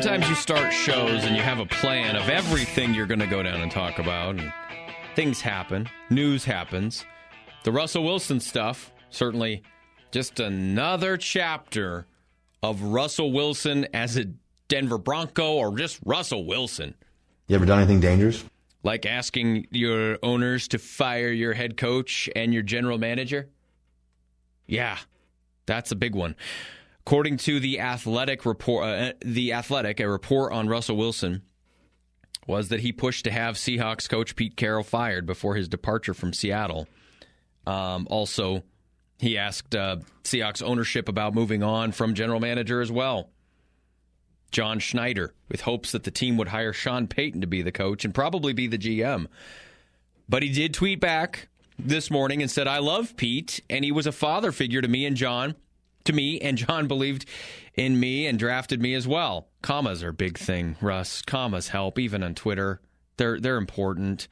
sometimes you start shows and you have a plan of everything you're going to go down and talk about, and things happen, news happens. The Russell Wilson stuff, certainly just another chapter of Russell Wilson as a Denver Bronco, or just Russell Wilson. You ever done anything dangerous? Like asking your owners to fire your head coach and your general manager? Yeah, that's a big one. According to the Athletic report, a report on Russell Wilson was that he pushed to have Seahawks coach Pete Carroll fired before his departure from Seattle. Also, he asked Seahawks ownership about moving on from general manager as well, John Schneider, with hopes that the team would hire Sean Payton to be the coach and probably be the GM. But he did tweet back this morning and said, "I love Pete, and he was a father figure to me, and John believed in me and drafted me as well." Commas are a big thing, Russ. Commas help, even on Twitter. They're important.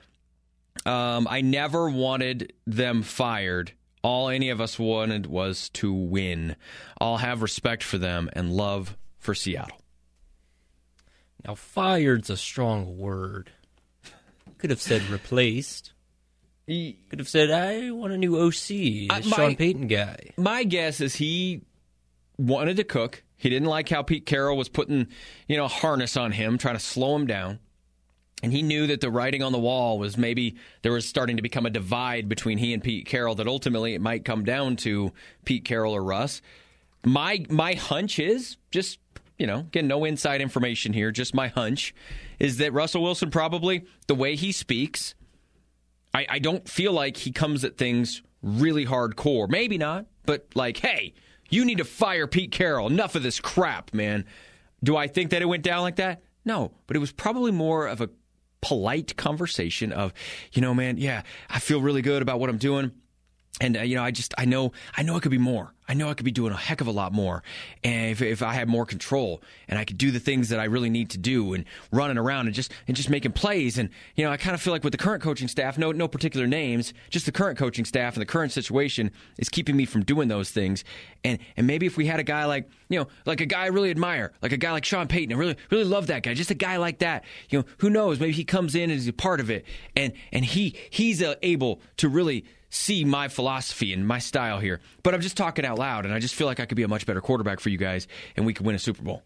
I never wanted them fired. All any of us wanted was to win. I'll have respect for them and love for Seattle. Now, fired's a strong word. Could have said replaced. Could have said, I want a new OC, Sean Payton guy. My guess is he wanted to cook. He didn't like how Pete Carroll was putting, a harness on him, trying to slow him down. And he knew that the writing on the wall was maybe there was starting to become a divide between he and Pete Carroll, that ultimately it might come down to Pete Carroll or Russ. My hunch is, just, again, no inside information here, just my hunch, is that Russell Wilson probably, the way he speaks, I don't feel like he comes at things really hardcore. Maybe not, but like, hey, you need to fire Pete Carroll. Enough of this crap, man. Do I think that it went down like that? No, but it was probably more of a polite conversation of, man, yeah, I feel really good about what I'm doing. And, I know it could be more. I know I could be doing a heck of a lot more. And if I had more control and I could do the things that I really need to do and running around and just making plays. And, I kind of feel like with the current coaching staff, no particular names, just the current coaching staff and the current situation is keeping me from doing those things. And maybe if we had a guy like, like a guy I really admire, like a guy like Sean Payton, I really, really love that guy, just a guy like that, who knows, maybe he comes in and is a part of it. And he's able to really see my philosophy and my style here. But I'm just talking out loud, and I just feel like I could be a much better quarterback for you guys, and we could win a Super Bowl.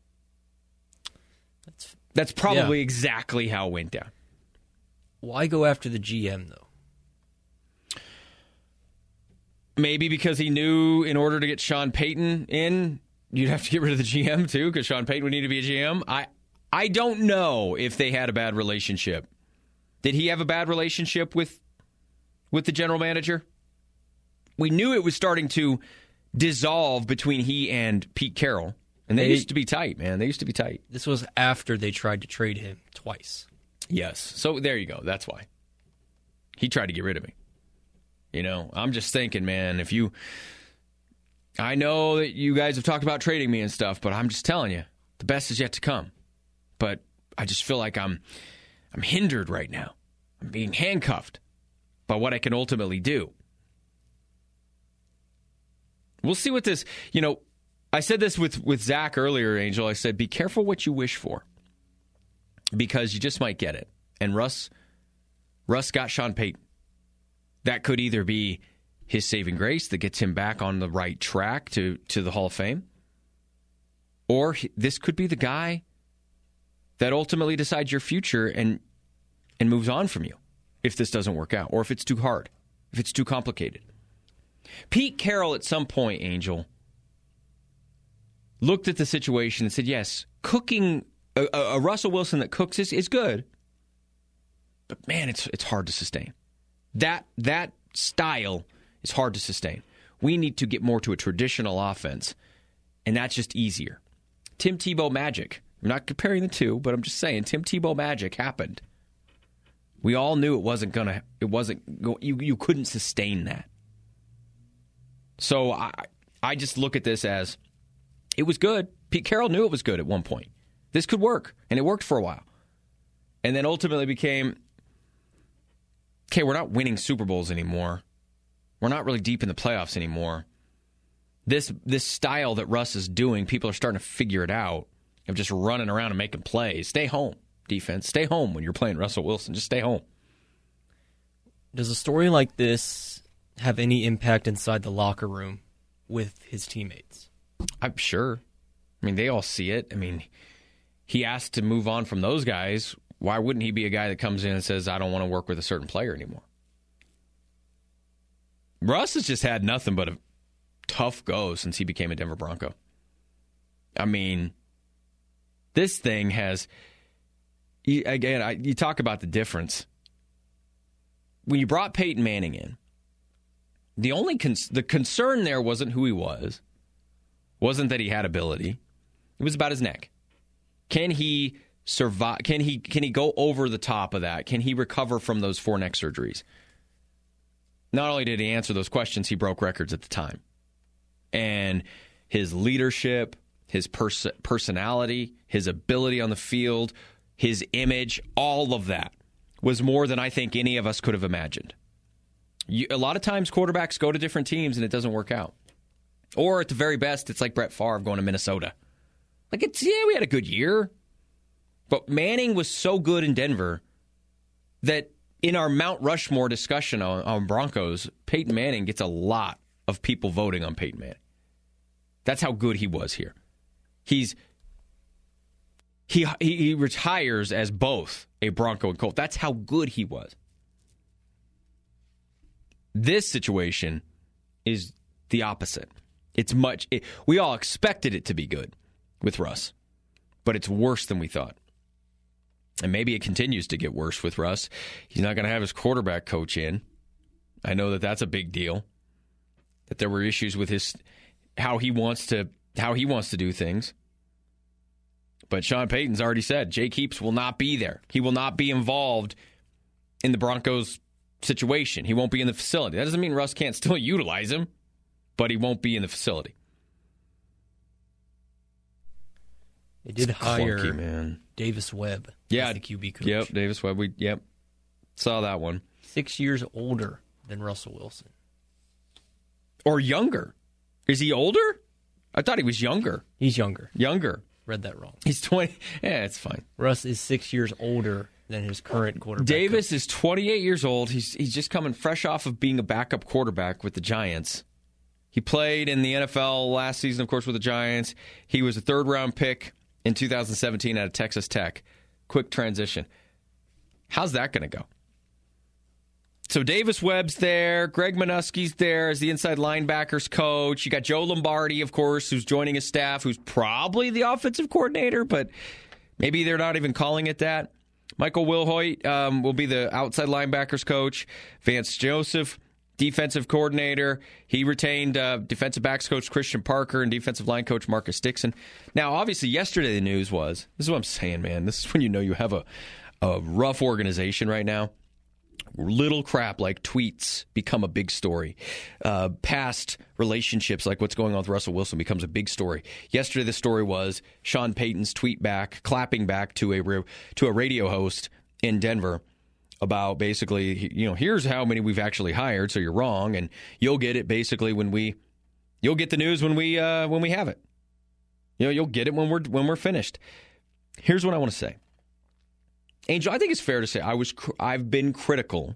That's probably exactly how it went down. Why go after the GM, though? Maybe because he knew in order to get Sean Payton in, you'd have to get rid of the GM, too, because Sean Payton would need to be a GM. I don't know if they had a bad relationship. Did he have a bad relationship with the general manager? We knew it was starting to dissolve between he and Pete Carroll. And they used to be tight, man. They used to be tight. This was after they tried to trade him twice. Yes. So there you go. That's why. He tried to get rid of me. I'm just thinking, man, I know that you guys have talked about trading me and stuff, but I'm just telling you, the best is yet to come. But I just feel like I'm hindered right now. I'm being handcuffed by what I can ultimately do. We'll see what this, I said this with Zach earlier, Angel. I said, be careful what you wish for, because you just might get it. And Russ got Sean Payton. That could either be his saving grace that gets him back on the right track to the Hall of Fame, or this could be the guy that ultimately decides your future and moves on from you if this doesn't work out, or if it's too hard, if it's too complicated. Pete Carroll at some point, Angel, looked at the situation and said, yes, cooking, a Russell Wilson that cooks is good, but man, it's hard to sustain. That style is hard to sustain. We need to get more to a traditional offense, and that's just easier. Tim Tebow magic. I'm not comparing the two, but I'm just saying Tim Tebow magic happened. We all knew you couldn't sustain that. So I just look at this as, it was good. Pete Carroll knew it was good at one point. This could work, and it worked for a while. And then ultimately became, okay, we're not winning Super Bowls anymore. We're not really deep in the playoffs anymore. This style that Russ is doing, people are starting to figure it out. of just running around and making plays. Stay home, defense. Stay home when you're playing Russell Wilson. Just stay home. Does a story like this have any impact inside the locker room with his teammates? I'm sure. I mean, they all see it. I mean, he asked to move on from those guys. Why wouldn't he be a guy that comes in and says, I don't want to work with a certain player anymore? Russ has just had nothing but a tough go since he became a Denver Bronco. I mean, this thing has, again, you talk about the difference. When you brought Peyton Manning in, the concern there wasn't who he was, wasn't that he had ability. It was about his neck. Can he survive? Can he go over the top of that? Can he recover from those 4 neck surgeries? Not only did he answer those questions, he broke records at the time. And his leadership, his personality, his ability on the field, his image, all of that was more than I think any of us could have imagined. A lot of times quarterbacks go to different teams and it doesn't work out. Or at the very best, it's like Brett Favre going to Minnesota. Like, we had a good year. But Manning was so good in Denver that in our Mount Rushmore discussion on Broncos, Peyton Manning gets a lot of people voting on Peyton Manning. That's how good he was here. He retires as both a Bronco and Colt. That's how good he was. This situation is the opposite. We all expected it to be good with Russ, but it's worse than we thought. And maybe it continues to get worse with Russ. He's not going to have his quarterback coach in. I know that that's a big deal. That there were issues with how he wants to do things. But Sean Payton's already said Jake Heaps will not be there. He will not be involved in the Broncos situation. He won't be in the facility. That doesn't mean Russ can't still utilize him, but he won't be in the facility. They did hire clunky, man. Davis Webb as the QB coach. Yep, Davis Webb. Saw that one. 6 years older than Russell Wilson. Or younger. Is he older? I thought he was younger. He's younger. Younger. Read that wrong. He's 20. Yeah, it's fine. Russ is 6 years older than his current quarterback. Davis is 28 years old. He's just coming fresh off of being a backup quarterback with the Giants. He played in the NFL last season, of course, with the Giants. He was a third-round pick in 2017 out of Texas Tech. Quick transition. How's that going to go? So Davis Webb's there. Greg Minuski's there as the inside linebackers coach. You got Joe Lombardi, of course, who's joining his staff, who's probably the offensive coordinator, but maybe they're not even calling it that. Michael Wilhoit will be the outside linebackers coach. Vance Joseph, defensive coordinator. He retained defensive backs coach Christian Parker and defensive line coach Marcus Dixon. Now, obviously, yesterday the news was, this is what I'm saying, man, this is when you know you have a rough organization right now. Little crap like tweets become a big story. Past relationships like what's going on with Russell Wilson becomes a big story. Yesterday the story was Sean Payton's tweet back, clapping back to a radio host in Denver about basically, here's how many we've actually hired, so you're wrong, and you'll get it basically you'll get the news when we have it. You'll get it when we're finished. Here's what I want to say. Angel, I think it's fair to say I've been critical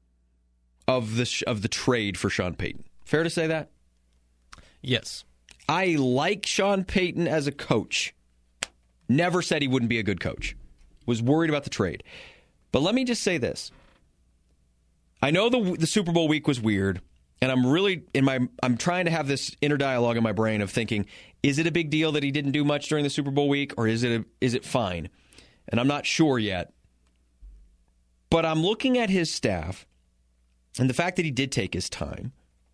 of the trade for Sean Payton. Fair to say that? Yes. I like Sean Payton as a coach. Never said he wouldn't be a good coach. Was worried about the trade. But let me just say this. I know the Super Bowl week was weird, and I'm trying to have this inner dialogue in my brain of thinking, is it a big deal that he didn't do much during the Super Bowl week, or is it fine? And I'm not sure yet. But I'm looking at his staff and the fact that he did take his time,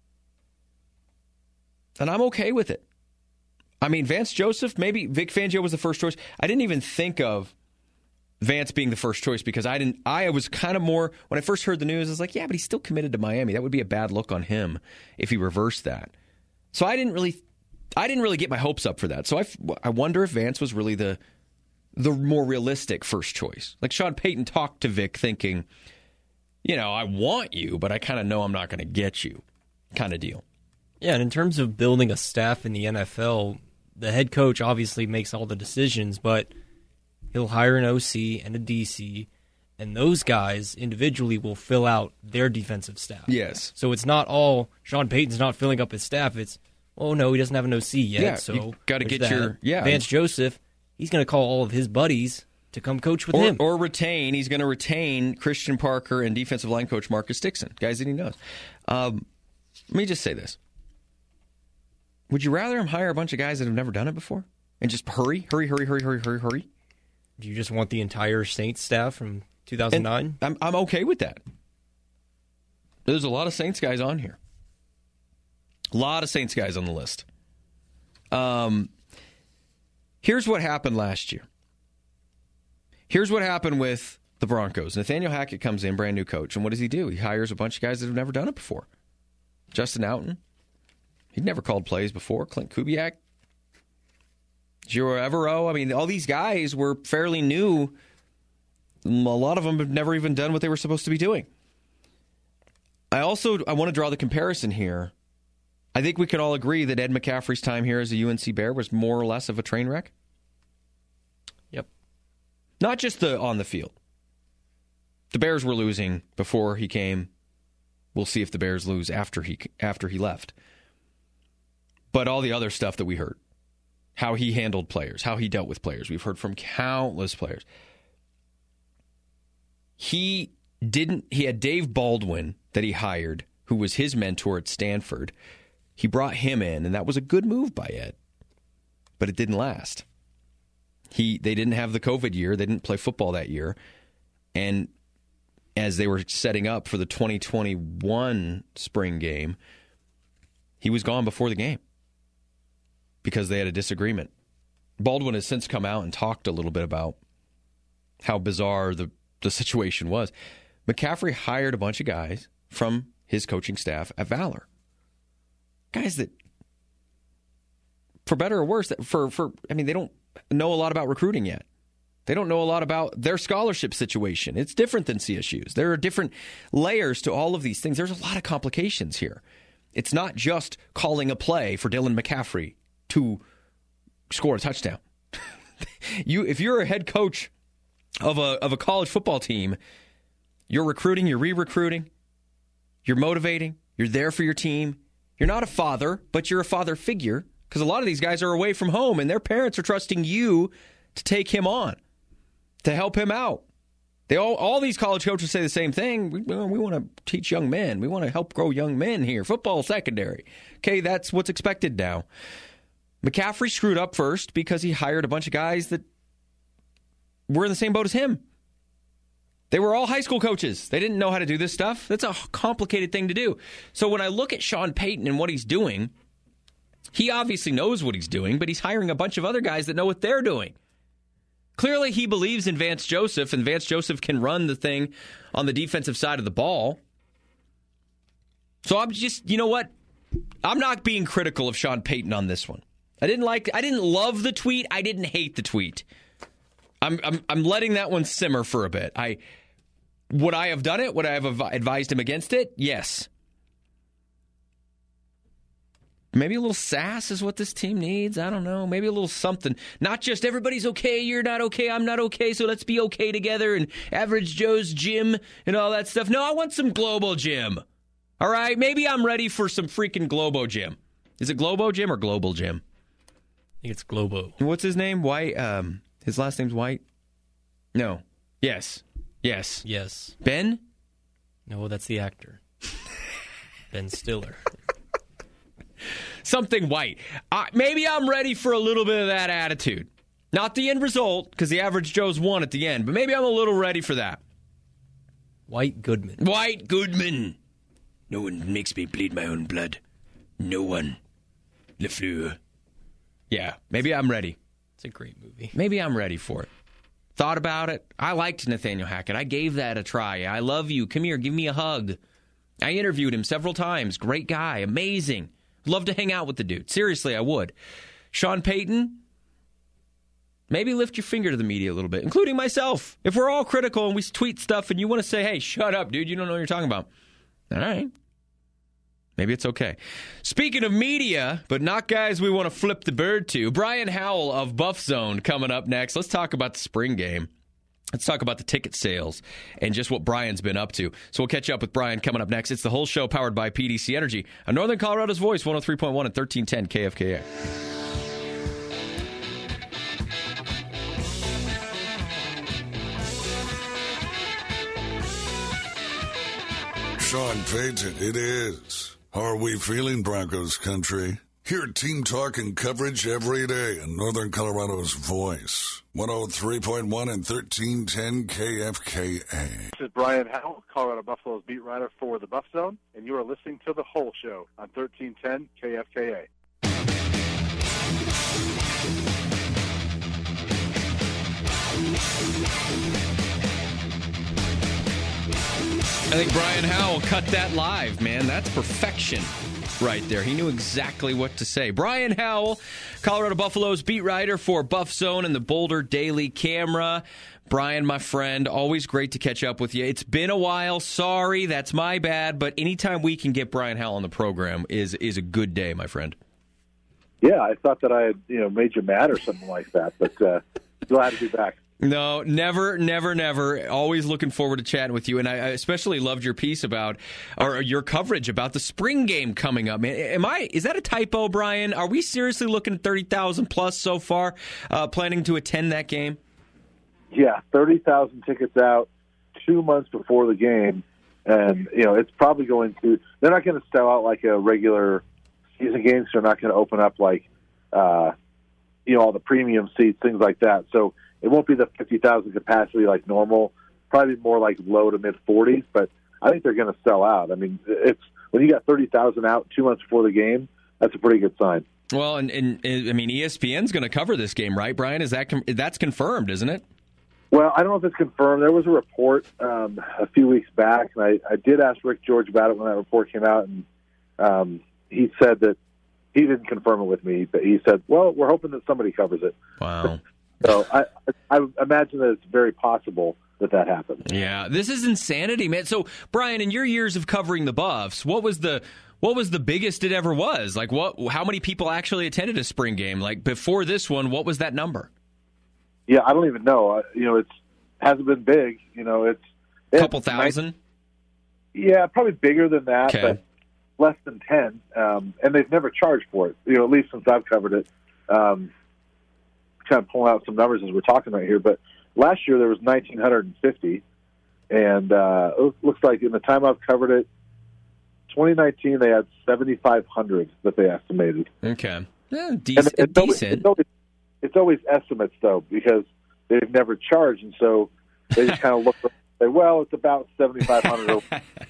and I'm okay with it. I mean, Vance Joseph, maybe Vic Fangio was the first choice. I didn't even think of Vance being the first choice because I was kind of more, when I first heard the news, I was like, yeah, but he's still committed to Miami. That would be a bad look on him if he reversed that. So I didn't really get my hopes up for that. So I wonder if Vance was really the more realistic first choice. Like Sean Payton talked to Vic thinking, I want you, but I kind of know I'm not going to get you kind of deal. Yeah, and in terms of building a staff in the NFL, the head coach obviously makes all the decisions, but he'll hire an OC and a DC, and those guys individually will fill out their defensive staff. Yes. So it's not all Sean Payton's not filling up his staff. It's, oh, no, he doesn't have an OC yet. Yeah, so you got to get that. Vance Joseph, he's going to call all of his buddies to come coach with him. Or he's going to retain Christian Parker and defensive line coach Marcus Dixon, guys that he knows. Let me just say this. Would you rather him hire a bunch of guys that have never done it before? And just hurry? Do you just want the entire Saints staff from 2009? I'm okay with that. There's a lot of Saints guys on here. A lot of Saints guys on the list. Here's what happened last year. Here's what happened with the Broncos. Nathaniel Hackett comes in, brand new coach, and what does he do? He hires a bunch of guys that have never done it before. Justin Outten, he'd never called plays before. Clint Kubiak, Giro Evero. I mean, all these guys were fairly new. A lot of them have never even done what they were supposed to be doing. I want to draw the comparison here. I think we can all agree that Ed McCaffrey's time here as a UNC Bear was more or less of a train wreck. Yep. Not just on the field. The Bears were losing before he came. We'll see if the Bears lose after he left. But all the other stuff that we heard. How he handled players, how he dealt with players. We've heard from countless players. He had Dave Baldwin that he hired, who was his mentor at Stanford. He brought him in, and that was a good move by Ed. But it didn't last. They didn't have the COVID year. They didn't play football that year. And as they were setting up for the 2021 spring game, he was gone before the game because they had a disagreement. Baldwin has since come out and talked a little bit about how bizarre the situation was. McCaffrey hired a bunch of guys from his coaching staff at Valor. Guys that, for better or worse, they don't know a lot about recruiting yet. They don't know a lot about their scholarship situation. It's different than CSU's. There are different layers to all of these things. There's a lot of complications here. It's not just calling a play for Dylan McCaffrey to score a touchdown. If you're a head coach of a college football team, you're recruiting, you're re-recruiting, you're motivating, you're there for your team. You're not a father, but you're a father figure because a lot of these guys are away from home and their parents are trusting you to take him on, to help him out. All these college coaches say the same thing. We want to teach young men. We want to help grow young men here. Football secondary. Okay, that's what's expected now. McCaffrey screwed up first because he hired a bunch of guys that were in the same boat as him. They were all high school coaches. They didn't know how to do this stuff. That's a complicated thing to do. So when I look at Sean Payton and what he's doing, he obviously knows what he's doing, but he's hiring a bunch of other guys that know what they're doing. Clearly, he believes in Vance Joseph, and Vance Joseph can run the thing on the defensive side of the ball. So I'm just, you know what? I'm not being critical of Sean Payton on this one. I didn't love the tweet. I didn't hate the tweet. I'm letting that one simmer for a bit. Would I have done it? Would I have advised him against it? Yes. Maybe a little sass is what this team needs. I don't know. Maybe a little something. Not just everybody's okay, you're not okay, I'm not okay, so let's be okay together and Average Joe's Jim and all that stuff. No, I want some Globo Jim. All right? Maybe I'm ready for some freaking Globo Jim. Is it Globo Jim or Global Jim? I think it's Globo. What's his name? White. His last name's White? No. Yes. Ben? No, that's the actor. Ben Stiller. Something White. Maybe I'm ready for a little bit of that attitude. Not the end result, because the Average Joe's won at the end, but maybe I'm a little ready for that. White Goodman. White Goodman. No one makes me bleed my own blood. No one. LeFleur. Yeah, maybe I'm ready. It's a great movie. Maybe I'm ready for it. Thought about it. I liked Nathaniel Hackett. I gave that a try. I love you. Come here. Give me a hug. I interviewed him several times. Great guy. Amazing. Love to hang out with the dude. Seriously, I would. Sean Payton, maybe lift your finger to the media a little bit, including myself. If we're all critical and we tweet stuff and you want to say, hey, shut up, dude, you don't know what you're talking about. All right. Maybe it's okay. Speaking of media, but not guys we want to flip the bird to, Brian Howell of Buff Zone coming up next. Let's talk about the spring game. Let's talk about the ticket sales and just what Brian's been up to. So we'll catch up with Brian coming up next. It's the whole show powered by PDC Energy on Northern Colorado's Voice, 103.1 and 1310 KFKA. Sean Payton, it is. How are we feeling, Broncos country? Hear team talk and coverage every day in Northern Colorado's Voice. 103.1 and 1310 KFKA. This is Brian Howell, Colorado Buffaloes beat writer for the Buff Zone, and you are listening to The Whole Show on 1310 KFKA. I think Brian Howell cut that live, man. That's perfection right there. He knew exactly what to say. Brian Howell, Colorado Buffaloes beat writer for Buff Zone and the Boulder Daily Camera. Brian, my friend, always great to catch up with you. It's been a while. Sorry, that's my bad. But anytime we can get Brian Howell on the program is a good day, my friend. Yeah, I thought that I had made you mad or something like that, but glad to be back. No, never. Always looking forward to chatting with you. And I especially loved your piece about, or your coverage about the spring game coming up. Man, is that a typo, Brian? Are we seriously looking at 30,000 plus so far, planning to attend that game? Yeah, 30,000 tickets out 2 months before the game. And, it's probably they're not going to sell out like a regular season game, so they're not going to open up like, all the premium seats, things like that. So, it won't be the 50,000 capacity like normal, probably more like low to mid-40s, but I think they're going to sell out. I mean, it's when you got 30,000 out 2 months before the game, that's a pretty good sign. Well, and I mean, ESPN's going to cover this game, right, Brian? That's confirmed, isn't it? Well, I don't know if it's confirmed. There was a report a few weeks back, and I did ask Rick George about it when that report came out, and he said that he didn't confirm it with me, but he said, well, we're hoping that somebody covers it. Wow. So I imagine that it's very possible that happens. Yeah, this is insanity, man. So, Brian, in your years of covering the Buffs, what was the biggest it ever was? Like, how many people actually attended a spring game? Like, before this one, what was that number? Yeah, I don't even know. It hasn't been big. It's a couple thousand? Yeah, probably bigger than that, okay. But less than 10. And they've never charged for it, at least since I've covered it. Kind of pulling out some numbers as we're talking right here, but last year there was 1,950, and it looks like in the time I've covered it, 2019 they had 7,500 that they estimated. Okay, yeah, decent. It's always estimates though, because they've never charged, and so they just kind of look and say, well, it's about 7,500.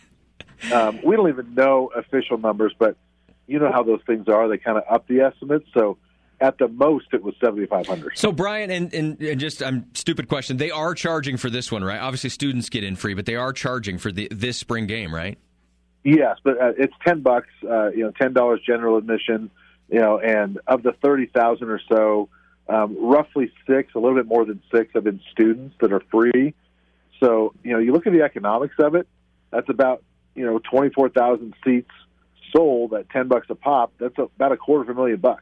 We don't even know official numbers, but you know how those things are. They kind of up the estimates, so. At the most, it was 7,500. So, Brian, and just stupid question. They are charging for this one, right? Obviously, students get in free, but they are charging for this spring game, right? Yes, but it's $10. $10 general admission. And of the 30,000 or so, roughly a little bit more than 6 have been students that are free. So, you look at the economics of it. That's about 24,000 seats sold at $10 a pop. That's about $250,000.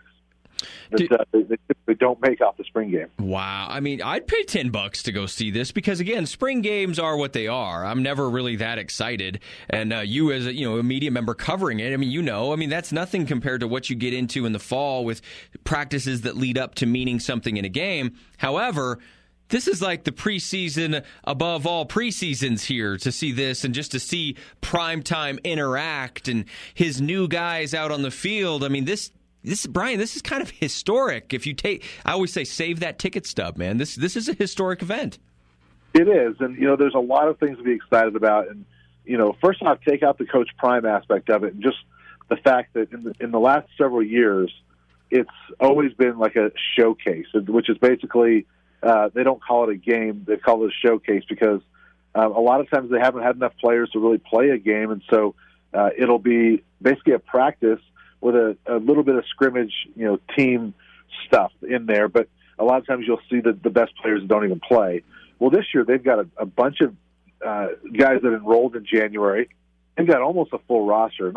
They don't make off the spring game. Wow. I mean, I'd pay $10 to go see this because, again, spring games are what they are. I'm never really that excited. And you as a media member covering it, I mean, that's nothing compared to what you get into in the fall with practices that lead up to meaning something in a game. However, this is like the preseason above all preseasons here to see this and just to see primetime interact and his new guys out on the field. I mean, this Brian, this is kind of historic. I always say, save that ticket stub, man. This is a historic event. It is, and there's a lot of things to be excited about. And first off, take out the Coach Prime aspect of it, and just the fact that in the last several years, it's always been like a showcase, which is basically they don't call it a game; they call it a showcase because a lot of times they haven't had enough players to really play a game, and so it'll be basically a practice with a little bit of scrimmage, team stuff in there. But a lot of times you'll see the best players that don't even play. Well, this year they've got a bunch of guys that enrolled in January. They've got almost a full roster, not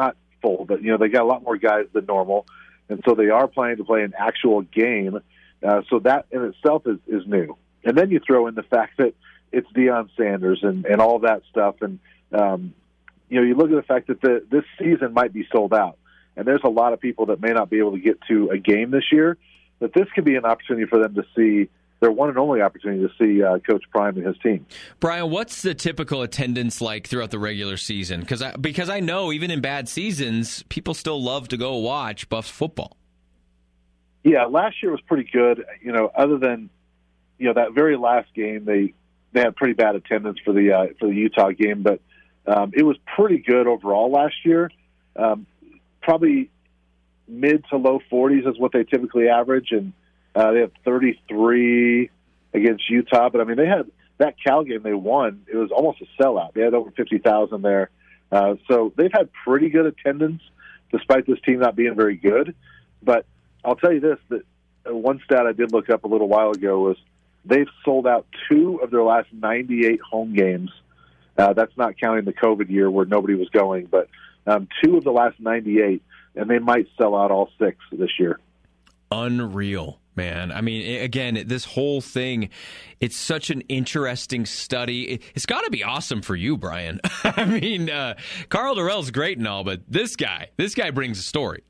full, but they got a lot more guys than normal, and so they are planning to play an actual game. So that in itself is new. And then you throw in the fact that it's Deion Sanders and all that stuff, and you look at the fact that this season might be sold out, and there's a lot of people that may not be able to get to a game this year. But this could be an opportunity for them to see their one and only opportunity to see Coach Prime and his team. Brian, what's the typical attendance like throughout the regular season? Because I know even in bad seasons, people still love to go watch Buffs football. Yeah, last year was pretty good. Other than that very last game, they had pretty bad attendance for the Utah game, but it was pretty good overall last year. Probably mid to low 40s is what they typically average, and they have 33 against Utah. But, they had that Cal game they won. It was almost a sellout. They had over 50,000 there. So they've had pretty good attendance despite this team not being very good. But I'll tell you this, that one stat I did look up a little while ago was they've sold out 2 of their last 98 home games. That's not counting the COVID year where nobody was going, but 2 of the last 98, and they might sell out all 6 this year. Unreal, man. Again, this whole thing, it's such an interesting study. It's got to be awesome for you, Brian. Karl Dorrell's great and all, but this guy brings a story.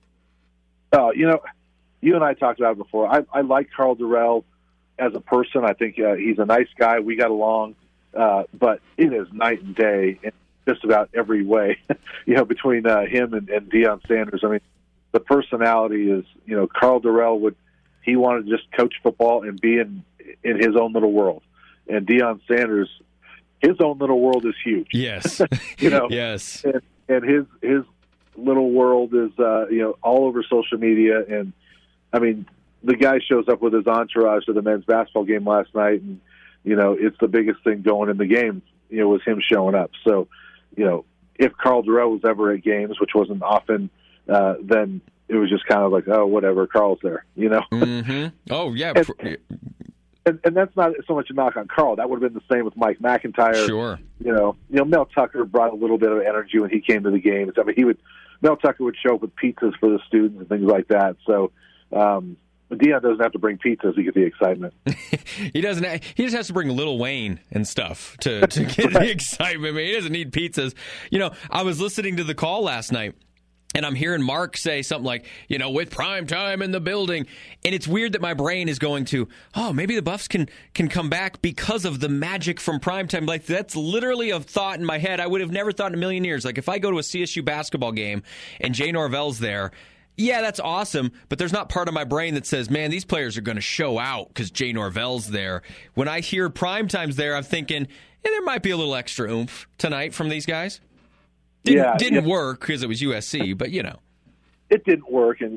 You and I talked about it before. I like Karl Dorrell as a person. I think he's a nice guy. We got along, but it is night and day in just about every way, between him and Deion Sanders. The personality is, Karl Dorrell he wanted to just coach football and be in his own little world. And Deion Sanders, his own little world is huge. Yes. Yes. And his little world is, all over social media. And, the guy shows up with his entourage to the men's basketball game last night, and, it's the biggest thing going in the game, was him showing up. So, if Karl Dorrell was ever at games, which wasn't often, then it was just kind of like, oh, whatever, Karl's there, Mm-hmm. Oh, yeah. And that's not so much a knock on Karl. That would have been the same with Mike McIntyre. Sure. Mel Tucker brought a little bit of energy when he came to the games. Mel Tucker would show up with pizzas for the students and things like that. So, Deion doesn't have to bring pizzas to get the excitement. He doesn't. He just has to bring Lil Wayne and stuff to get the excitement. He doesn't need pizzas. I was listening to the call last night, and I'm hearing Mark say something like, with prime time in the building. And it's weird that my brain is going to, maybe the Buffs can come back because of the magic from prime time. Like, that's literally a thought in my head. I would have never thought in a million years. Like, if I go to a CSU basketball game and Jay Norvell's there, yeah, that's awesome, but there's not part of my brain that says, man, these players are going to show out because Jay Norvell's there. When I hear prime time's there, I'm thinking, there might be a little extra oomph tonight from these guys. Didn't work because it was USC, but it didn't work, and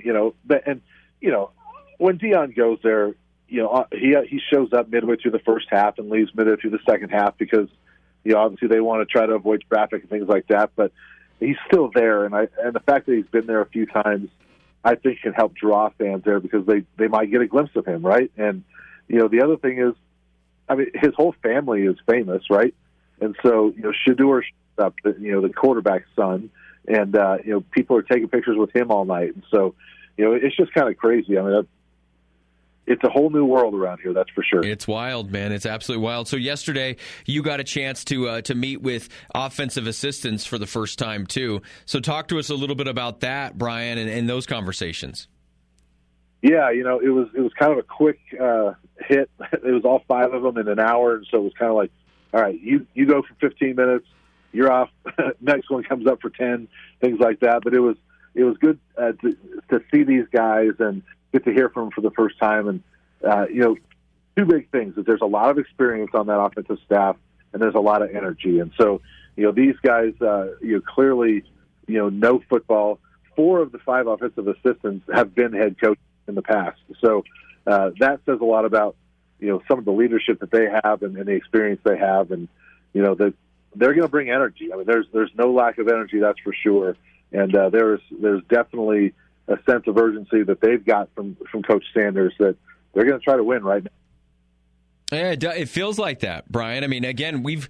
when Deion goes there, he shows up midway through the first half and leaves midway through the second half because obviously they want to try to avoid traffic and things like that, but he's still there, and the fact that he's been there a few times, I think, can help draw fans there because they might get a glimpse of him, right? And the other thing is, his whole family is famous, right? And so Shedeur, the quarterback's son, and people are taking pictures with him all night, and so it's just kind of crazy. It's a whole new world around here, that's for sure. It's wild, man. It's absolutely wild. So yesterday, you got a chance to meet with offensive assistants for the first time, too. So talk to us a little bit about that, Brian, and those conversations. Yeah, it was kind of a quick hit. It was all 5 of them in an hour, and so it was kind of like, all right, you go for 15 minutes, you're off. Next one comes up for 10, things like that. But it was good to see these guys and get to hear from them for the first time. And, 2 big things is there's a lot of experience on that offensive staff, and there's a lot of energy. And so, these guys, clearly, know football. 4 of the 5 offensive assistants have been head coaches in the past. So that says a lot about, some of the leadership that they have and the experience they have. And, that they're going to bring energy. There's no lack of energy, that's for sure. And there's definitely a sense of urgency that they've got from Coach Sanders that they're going to try to win right now. Yeah, it feels like that, Brian. Again, we've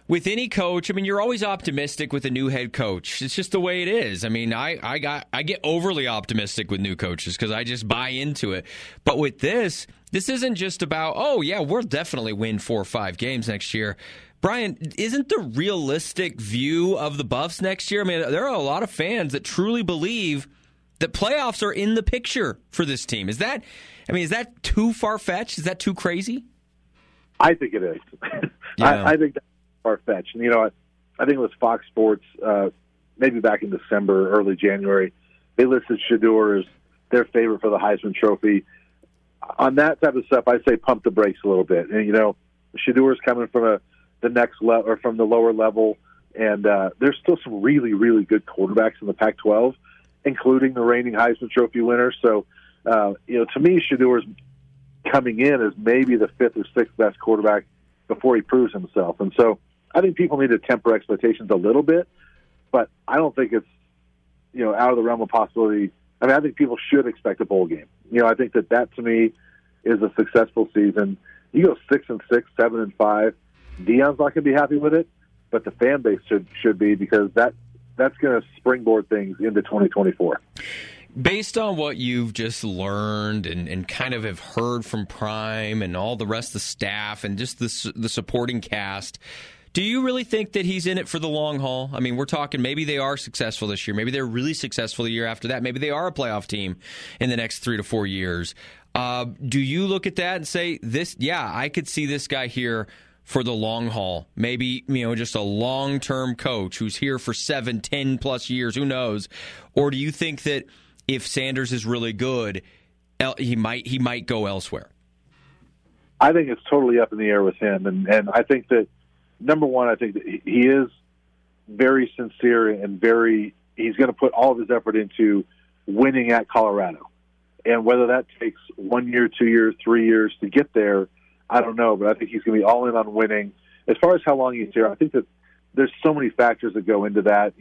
with any coach, I mean, you're always optimistic with a new head coach. It's just the way it is. I mean, I get overly optimistic with new coaches because I just buy into it. But with this isn't just about, oh, yeah, we'll definitely win 4 or 5 games next year. Brian, isn't the realistic view of the Buffs next year? I mean, there are a lot of fans that truly believe that playoffs are in the picture for this team. Is that too far-fetched? Is that too crazy? I think it is. Yeah. I think that's far-fetched. And, I think it was Fox Sports, maybe back in December, early January, they listed Shedeur as their favorite for the Heisman Trophy. On that type of stuff, I say pump the brakes a little bit. And, Shedeur is coming from the next level or from the lower level, and there's still some really, really good quarterbacks in the Pac-12, including the reigning Heisman Trophy winner. So, to me, Shedeur's coming in as maybe the 5th or 6th best quarterback before he proves himself. And so I think people need to temper expectations a little bit, but I don't think it's, out of the realm of possibility. I mean, I think people should expect a bowl game. I think that to me is a successful season. You go 6-6, 7-5. Deion's not going to be happy with it, but the fan base should be, because that's going to springboard things into 2024. Based on what you've just learned and kind of have heard from Prime and all the rest of the staff and just the supporting cast, do you really think that he's in it for the long haul? I mean, we're talking maybe they are successful this year. Maybe they're really successful the year after that. Maybe they are a playoff team in the next 3 to 4 years. Do you look at that and say, I could see this guy here for the long haul? Maybe, just a long-term coach who's here for 7, 10 plus years, who knows? Or do you think that if Sanders is really good, he might go elsewhere? I think it's totally up in the air with him. And I think that, number one, I think that he is very sincere and he's going to put all of his effort into winning at Colorado. And whether that takes 1 year, 2 years, 3 years to get there, I don't know. But I think he's going to be all in on winning. As far as how long he's here, I think that there's so many factors that go into that.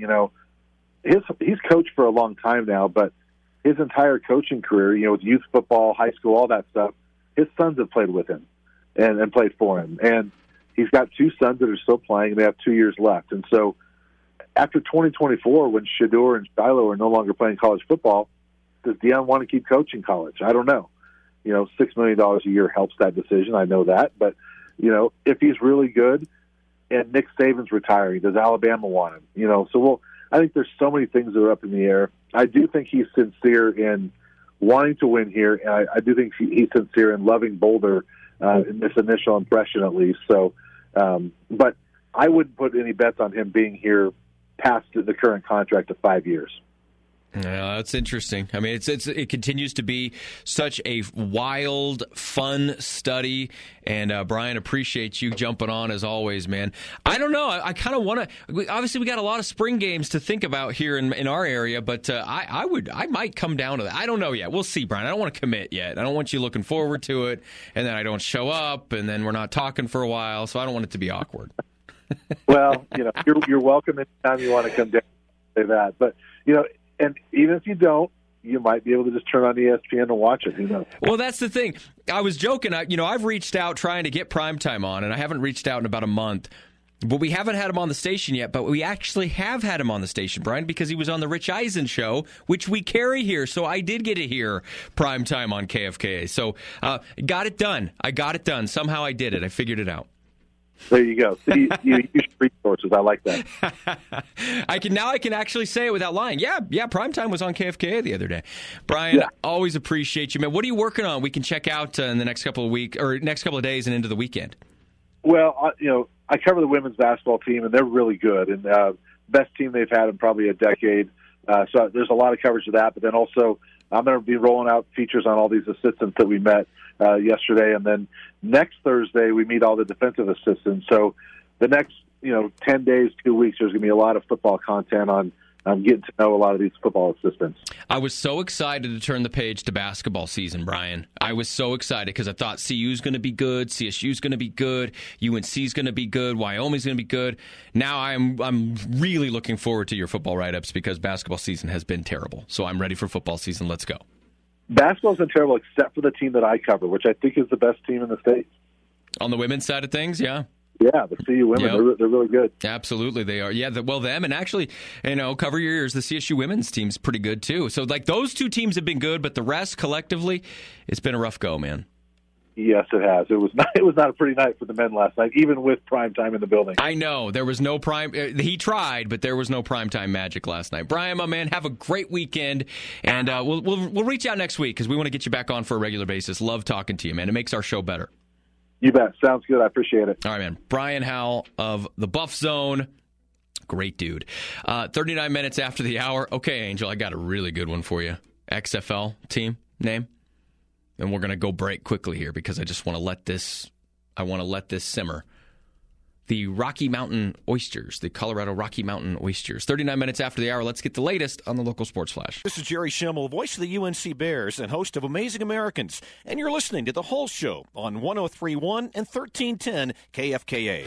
He's coached for a long time now, but his entire coaching career, with youth football, high school, all that stuff, his sons have played with him and played for him. And he's got 2 sons that are still playing, and they have 2 years left. And so after 2024, when Shedeur and Shiloh are no longer playing college football, does Deion want to keep coaching college? I don't know. $6 million a year helps that decision. I know that. But, if he's really good and Nick Saban's retiring, does Alabama want him? I think there's so many things that are up in the air. I do think he's sincere in wanting to win here, and I do think he's sincere in loving Boulder in this initial impression, at least. So, but I wouldn't put any bets on him being here past the current contract of 5 years. Yeah, that's interesting. I mean, it continues to be such a wild, fun study. And Brian, appreciate you jumping on as always, man. I don't know. I kind of want to. Obviously, we got a lot of spring games to think about here in our area, but I might come down to that. I don't know yet. We'll see, Brian. I don't want to commit yet. I don't want you looking forward to it, and then I don't show up, and then we're not talking for a while. So I don't want it to be awkward. Well, you're welcome anytime you want to come down and say that, but And even if you don't, you might be able to just turn on ESPN and watch it. Who knows? Well, that's the thing. I was joking. I've reached out trying to get Primetime on, and I haven't reached out in about a month. But we haven't had him on the station yet. But we actually have had him on the station, Brian, because he was on the Rich Eisen show, which we carry here. So I did get to hear Primetime on KFKA. So got it done. I got it done. Somehow I did it. I figured it out. There you go. See, you use resources. I like that. I can actually say it without lying. Yeah. Primetime was on KFKA the other day. Brian, Always appreciate you, man. What are you working on? We can check out in the next couple of weeks or next couple of days and into the weekend. Well, I cover the women's basketball team, and they're really good, and best team they've had in probably a decade. So there's a lot of coverage of that. But then also, I'm going to be rolling out features on all these assistants that we met yesterday, and then next Thursday we meet all the defensive assistants. So the next 10 days, 2 weeks, there's going to be a lot of football content on getting to know a lot of these football assistants. I was so excited to turn the page to basketball season, Brian. I was so excited because I thought CU's going to be good, CSU's going to be good, UNC's going to be good, Wyoming's going to be good. Now I'm really looking forward to your football write-ups because basketball season has been terrible. So I'm ready for football season. Let's go. Basketball's been terrible except for the team that I cover, which I think is the best team in the state. On the women's side of things, yeah. Yeah, the CU women, they're really good. Absolutely, they are. Yeah, them, and actually, cover your ears, the CSU women's team's pretty good, too. So, those two teams have been good, but the rest, collectively, it's been a rough go, man. Yes, it has. It was not a pretty night for the men last night, even with prime time in the building. I know. There was no prime. He tried, but there was no primetime magic last night. Brian, my man, have a great weekend, and we'll reach out next week because we want to get you back on for a regular basis. Love talking to you, man. It makes our show better. You bet. Sounds good. I appreciate it. All right, man. Brian Howell of the Buff Zone. Great dude. 39 minutes after the hour. Okay, Angel, I got a really good one for you. XFL team name. And we're going to go break quickly here because I just want to let this simmer. The Rocky Mountain Oysters, the Colorado Rocky Mountain Oysters. 39 minutes after the hour, let's get the latest on the local sports flash. This is Jerry Schimmel, voice of the UNC Bears and host of Amazing Americans. And you're listening to The Whole Show on 103.1 and 1310 KFKA.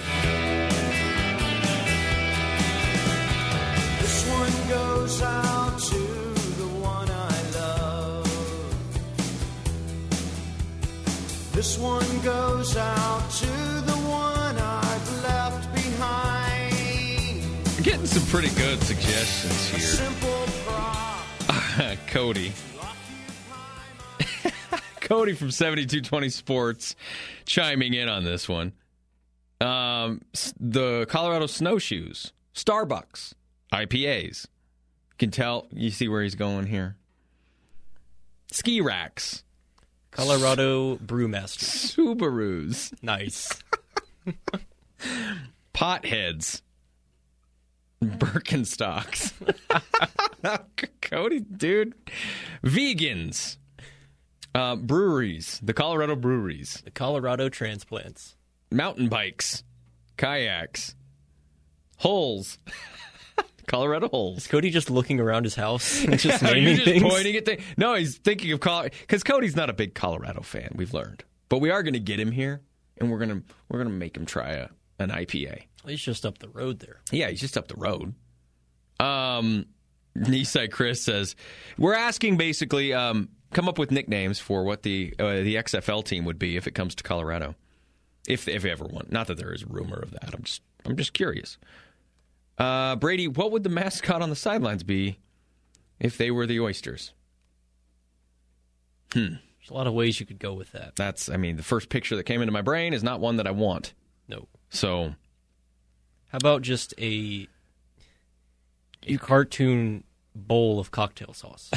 This one goes out to the one I love. This one goes out to the one I've left behind. Getting some pretty good suggestions here. Simple prop. Cody. Cody from 7220 Sports chiming in on this one. The Colorado Snowshoes, Starbucks, IPAs. Can tell, you see where he's going here. Ski racks. Colorado Brewmaster. Subarus. Nice. Potheads. Birkenstocks. Cody, dude. Vegans. Breweries. The Colorado breweries. The Colorado transplants. Mountain bikes. Kayaks. Holes. Colorado holes. Is Cody just looking around his house and just Are naming you just things? pointing at things? No, he's thinking of Colorado because Cody's not a big Colorado fan. We've learned, but we are going to get him here, and we're gonna make him try an IPA. He's just up the road there. Yeah, he's just up the road. Nisai Chris says we're asking basically come up with nicknames for what the XFL team would be if it comes to Colorado, if ever one. Not that there is a rumor of that. I'm just curious. Brady, what would the mascot on the sidelines be if they were the Oysters? There's a lot of ways you could go with that. The first picture that came into my brain is not one that I want. No. So, how about just a cartoon bowl of cocktail sauce?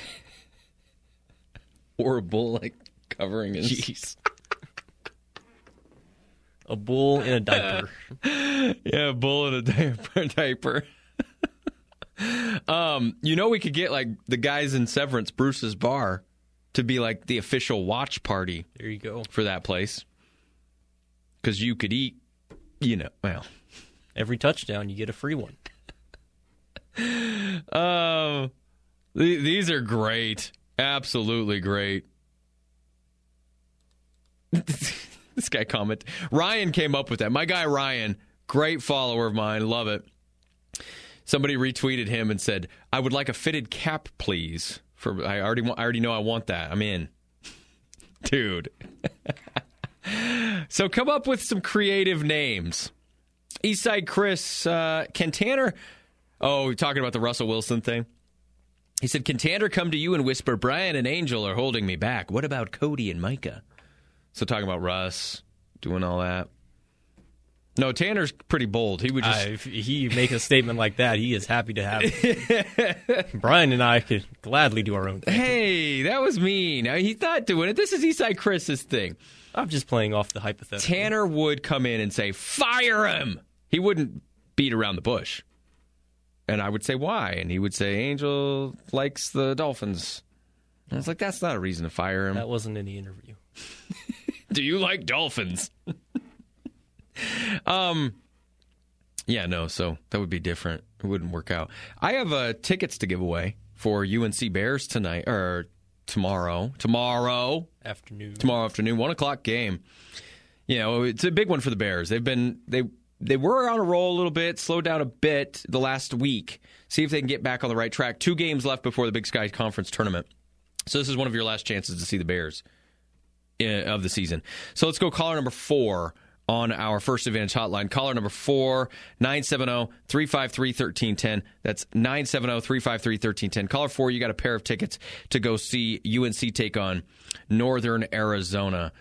Or a bull covering his... Jeez. A bull in a diaper. Yeah, a bull in a diaper. We could get the guys in Severance, Bruce's Bar, to be the official watch party. There you go. For that place. Because you could eat, every touchdown, you get a free one. These are great. Absolutely great. This guy commented. Ryan came up with that. My guy Ryan, great follower of mine. Love it. Somebody retweeted him and said, "I would like a fitted cap, please." I already know I want that. I'm in. Dude. So come up with some creative names. Eastside Chris, can Tanner... Oh, we're talking about the Russell Wilson thing. He said, "Can Tanner come to you and whisper, Brian and Angel are holding me back? What about Cody and Micah?" So talking about Russ, doing all that. No, Tanner's pretty bold. He would just... If he make a statement like that, he is happy to have it. Brian and I could gladly do our own thing. Hey, that was mean. He's not doing it. This is Eastside Chris's thing. I'm just playing off the hypothetical. Tanner would come in and say, "Fire him!" He wouldn't beat around the bush. And I would say, "Why?" And he would say, "Angel likes the Dolphins." And I was like, that's not a reason to fire him. That wasn't in the interview. Do you like dolphins? Yeah, no, so that would be different. It wouldn't work out. I have tickets to give away for UNC Bears tonight, or tomorrow afternoon, 1:00 game. It's a big one for the Bears. They were on a roll a little bit, slowed down a bit the last week. See if they can get back on the right track. 2 games left before the Big Sky Conference tournament. So this is one of your last chances to see the Bears of the season. So let's go caller number 4 on our First Advantage hotline. Caller number 4, 970-353-1310. That's 970-353-1310. Caller 4, you got a pair of tickets to go see UNC take on Northern Arizona.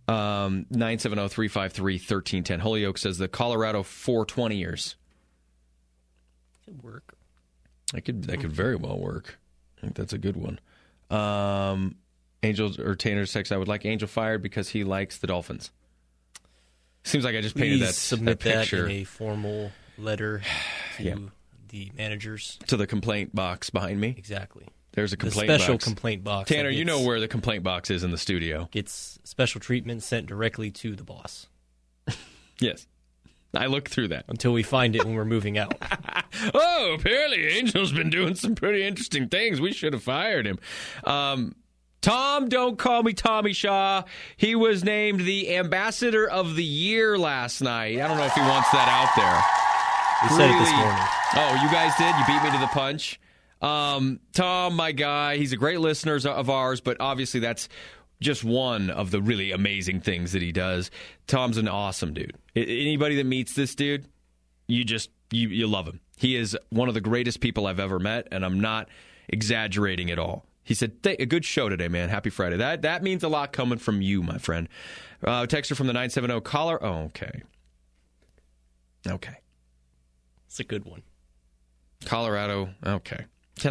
970-353-1310. Holyoke says the Colorado 420ers. Could work. That could very well work. I think that's a good one. Angel or Tanner's text, I would like Angel fired because he likes the Dolphins. Seems like I just painted submit that picture. that in a formal letter to the managers. To the complaint box behind me? Exactly. There's a complaint box. The special box. Complaint box. Tanner, you know where the complaint box is in the studio. Gets special treatment sent directly to the boss. Yes. I looked through that. Until we find it when we're moving out. Oh, apparently Angel's been doing some pretty interesting things. We should have fired him. Tom, don't call me Tommy Shaw. He was named the Ambassador of the Year last night. I don't know if he wants that out there. We said it this morning. Oh, you guys did? You beat me to the punch? Tom, my guy, he's a great listener of ours, but obviously that's just one of the really amazing things that he does. Tom's an awesome dude. Anybody that meets this dude, you love him. He is one of the greatest people I've ever met, and I'm not exaggerating at all. He said, a good show today, man. Happy Friday. That means a lot coming from you, my friend. Texter from the 970 caller. Oh, okay. Okay. It's a good one. Colorado. Okay.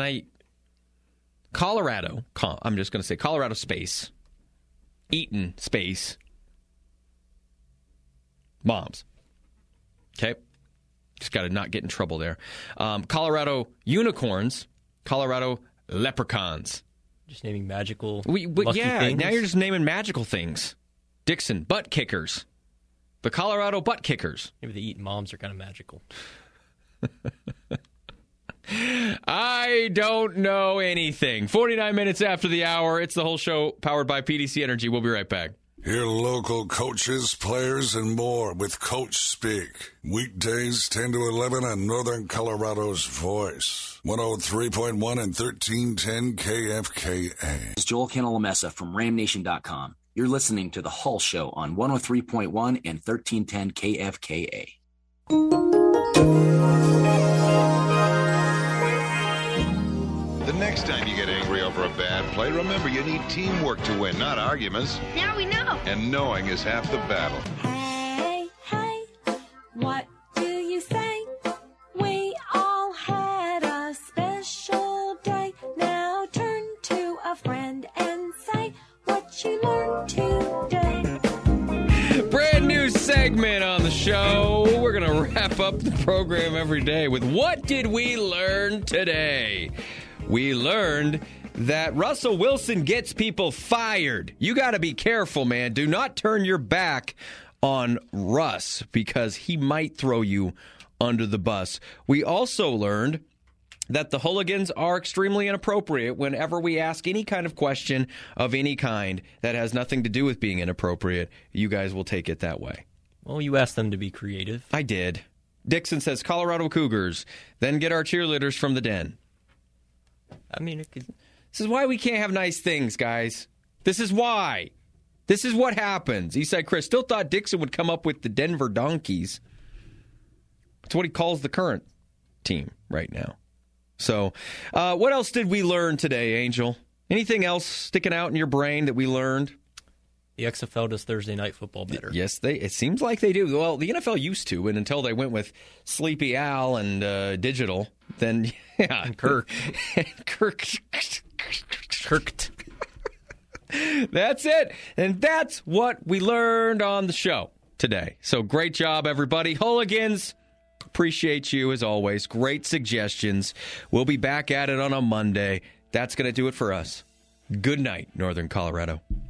Colorado. I'm just going to say Colorado space. Eaton space. Bombs. Okay. Just got to not get in trouble there. Colorado unicorns. Colorado leprechauns. Just naming magical lucky things. Now you're just naming magical things. Dixon, butt kickers. The Colorado butt kickers. Maybe the Eaton moms are kind of magical. I don't know anything. 49 minutes after the hour. It's the whole show powered by PDC Energy. We'll be right back. Hear local coaches, players, and more with Coach Speak. Weekdays 10 to 11 on Northern Colorado's Voice. 103.1 and 1310 KFKA. It's Joel Cantalamessa from RamNation.com. You're listening to The Hull Show on 103.1 and 1310 KFKA. The next time you get angry over a bad play, remember you need teamwork to win, not arguments. Now we know. And knowing is half the battle. Hey, hey, what do you say? We all had a special day. Now turn to a friend and say what you learned today. Brand new segment on the show. We're going to wrap up the program every day with what did we learn today? We learned that Russell Wilson gets people fired. You got to be careful, man. Do not turn your back on Russ because he might throw you under the bus. We also learned that the hooligans are extremely inappropriate whenever we ask any kind of question of any kind that has nothing to do with being inappropriate. You guys will take it that way. Well, you asked them to be creative. I did. Dixon says Colorado Cougars, then get our cheerleaders from the den. I mean, it could. This is why we can't have nice things, guys. This is why. This is what happens. Eastside Chris still thought Dixon would come up with the Denver Donkeys. That's what he calls the current team right now. So, what else did we learn today, Angel? Anything else sticking out in your brain that we learned? The XFL does Thursday Night Football better. Yes, it seems like they do. Well, the NFL used to, and until they went with Sleepy Al and digital, then, yeah. And Kirk. Kirked. That's it. And that's what we learned on the show today. So great job, everybody. Hooligans, appreciate you as always. Great suggestions. We'll be back at it on a Monday. That's going to do it for us. Good night, Northern Colorado.